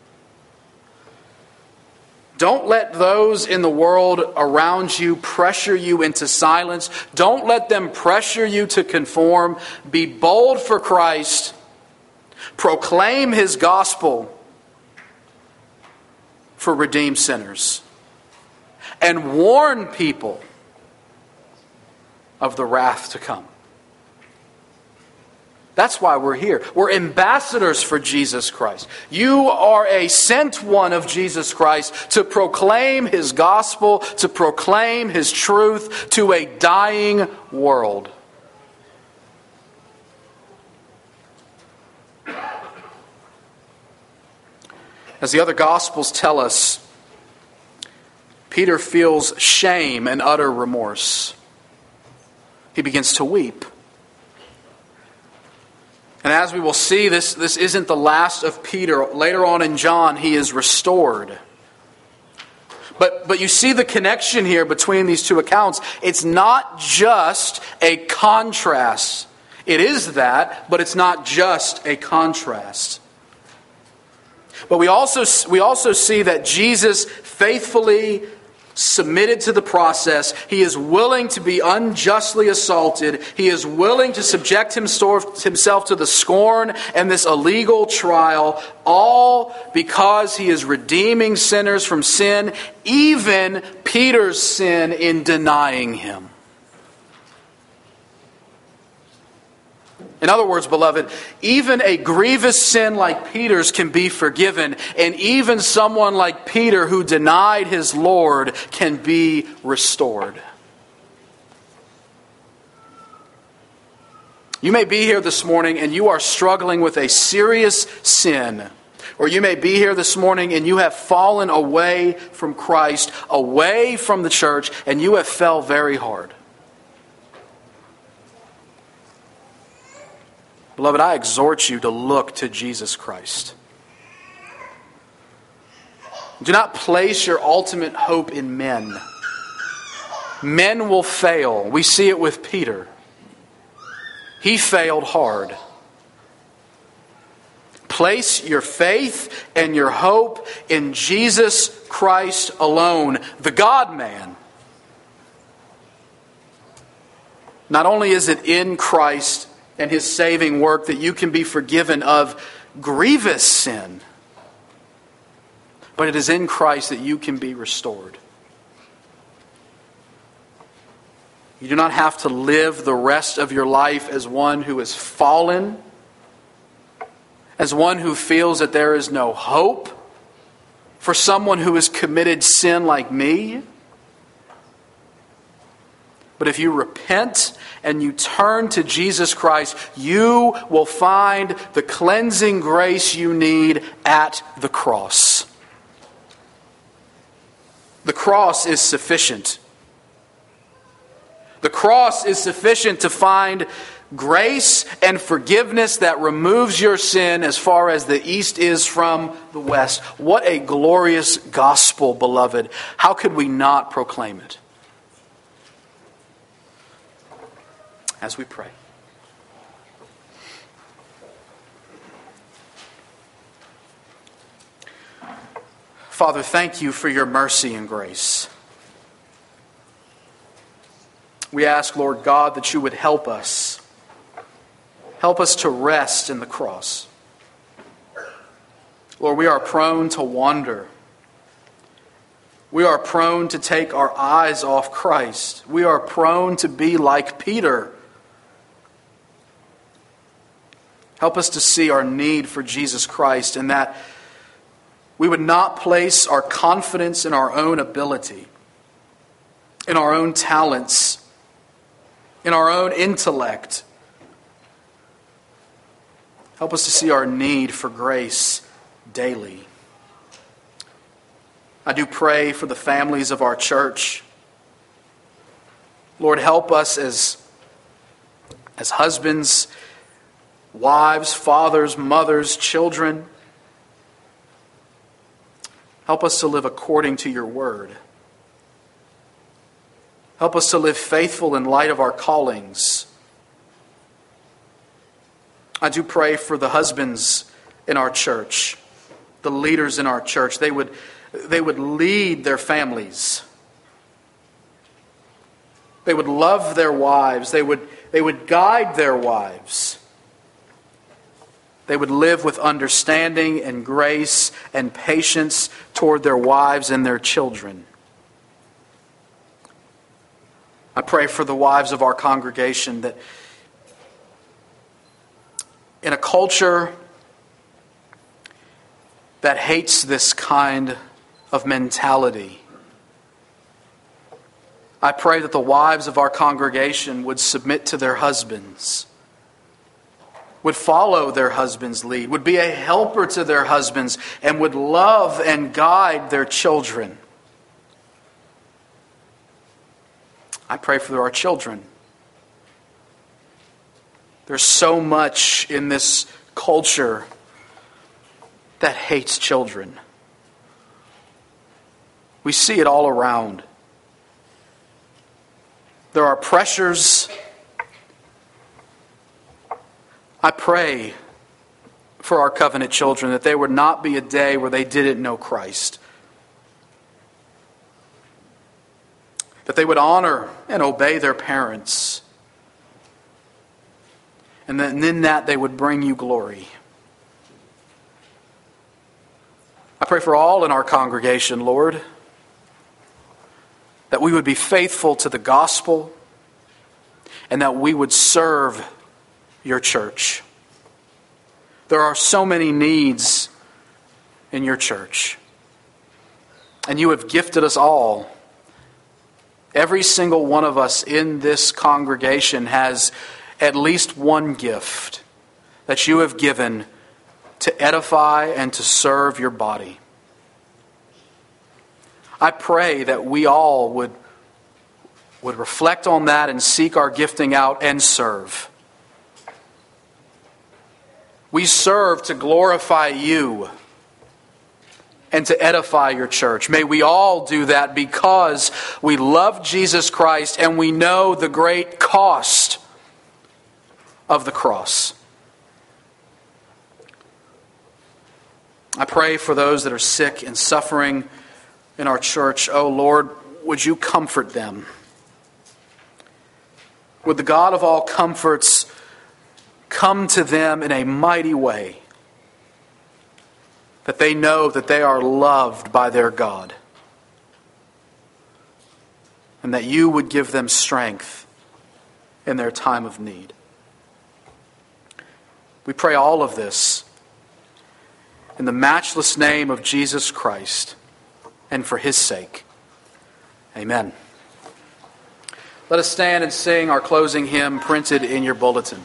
Don't let those in the world around you pressure you into silence. Don't let them pressure you to conform. Be bold for Christ. Proclaim His gospel for redeemed sinners. And warn people of the wrath to come. That's why we're here. We're ambassadors for Jesus Christ. You are a sent one of Jesus Christ to proclaim His gospel, to proclaim His truth to a dying world. As the other Gospels tell us, Peter feels shame and utter remorse. He begins to weep. And as we will see, this, this isn't the last of Peter. Later on in John, he is restored. But, but you see the connection here between these two accounts. It's not just a contrast. It is that, but it's not just a contrast. But we also, we also see that Jesus faithfully submitted to the process. He is willing to be unjustly assaulted. He is willing to subject himself to the scorn and this illegal trial, all because he is redeeming sinners from sin, even Peter's sin in denying him. In other words, beloved, even a grievous sin like Peter's can be forgiven, and even someone like Peter who denied his Lord can be restored. You may be here this morning and you are struggling with a serious sin. Or you may be here this morning and you have fallen away from Christ, away from the church, and you have fell very hard. Beloved, I exhort you to look to Jesus Christ. Do not place your ultimate hope in men. Men will fail. We see it with Peter. He failed hard. Place your faith and your hope in Jesus Christ alone, the God-man. Not only is it in Christ and His saving work that you can be forgiven of grievous sin, but it is in Christ that you can be restored. You do not have to live the rest of your life as one who is fallen, as one who feels that there is no hope for someone who has committed sin like me. But if you repent and you turn to Jesus Christ, you will find the cleansing grace you need at the cross. The cross is sufficient. The cross is sufficient to find grace and forgiveness that removes your sin as far as the east is from the west. What a glorious gospel, beloved. How could we not proclaim it? As we pray. Father, thank you for your mercy and grace. We ask, Lord God, that you would help us. Help us to rest in the cross. Lord, we are prone to wander. We are prone to take our eyes off Christ. We are prone to be like Peter. Help us to see our need for Jesus Christ and that we would not place our confidence in our own ability, in our own talents, in our own intellect. Help us to see our need for grace daily. I do pray for the families of our church. Lord, help us as, as husbands, wives, fathers, mothers, children. Help us to live according to your word. Help us to live faithful in light of our callings. I do pray for the husbands in our church, the leaders in our church. They would, they would lead their families. They would love their wives. They would, they would guide their wives. They would live with understanding and grace and patience toward their wives and their children. I pray for the wives of our congregation that in a culture that hates this kind of mentality, I pray that the wives of our congregation would submit to their husbands, would follow their husband's lead, would be a helper to their husbands, and would love and guide their children. I pray for our children. There's so much in this culture that hates children. We see it all around. There are pressures. I pray for our covenant children that there would not be a day where they didn't know Christ. That they would honor and obey their parents. And then in that they would bring you glory. I pray for all in our congregation, Lord, that we would be faithful to the gospel and that we would serve your church. There are so many needs in your church. And you have gifted us all. Every single one of us in this congregation has at least one gift that you have given to edify and to serve your body. I pray that we all would, would reflect on that and seek our gifting out and serve. We serve to glorify you and to edify your church. May we all do that because we love Jesus Christ and we know the great cost of the cross. I pray for those that are sick and suffering in our church. Oh Lord, would you comfort them? Would the God of all comforts come to them in a mighty way, that they know that they are loved by their God, and that you would give them strength in their time of need. We pray all of this in the matchless name of Jesus Christ and for his sake. Amen. Let us stand and sing our closing hymn printed in your bulletin.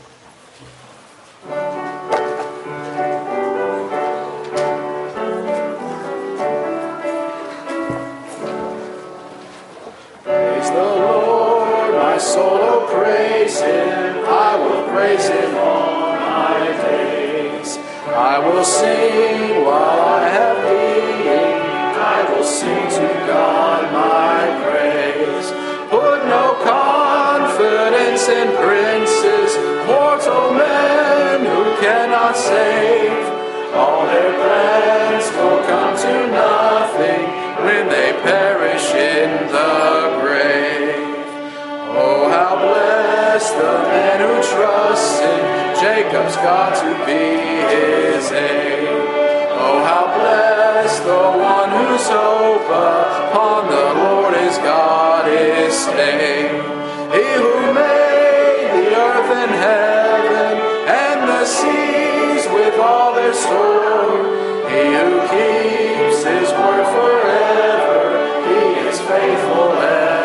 Praise the Lord, my soul, oh praise him. I will praise him all my days. I will sing while I have being. I will sing to God my praise. Put no confidence in princes, mortal men who cannot save. All their plans will come to nothing when they perish in the grave. Oh, how blessed the man who trusts in Jacob's God to be his aid. Oh, how blessed the one whose hope upon the Lord his God is stayed. He who made the earth and heaven and the seas with all their store. He who keeps his word forever, he is faithful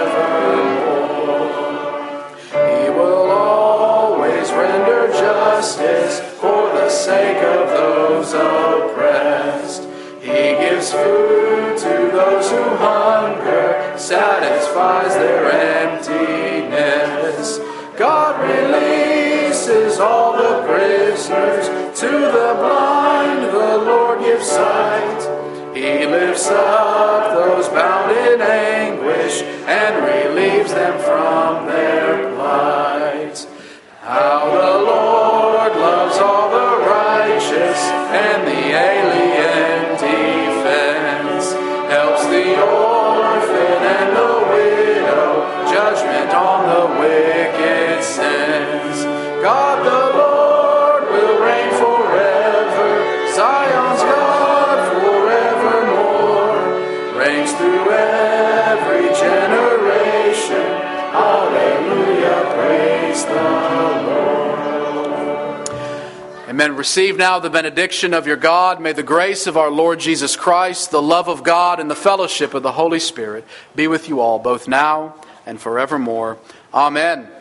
evermore. He will always render justice for the sake of those oppressed. He gives food to those who hunger, satisfies their emptiness. God releases all the prisoners, to the blind the Lord gives sight. He lifts up those bound in anguish and relieves them from their plight. How the Lord loves all the righteous and the alien defends, helps the orphan and the widow, judgment on the wicked sends. God the Lord will reign forever, Zion's God forevermore, reigns through every generation. Hallelujah, praise the Lord.
Amen. Receive now the benediction of your God. May the grace of our Lord Jesus Christ, the love of God, and the fellowship of the Holy Spirit be with you all, both now and forevermore. Amen.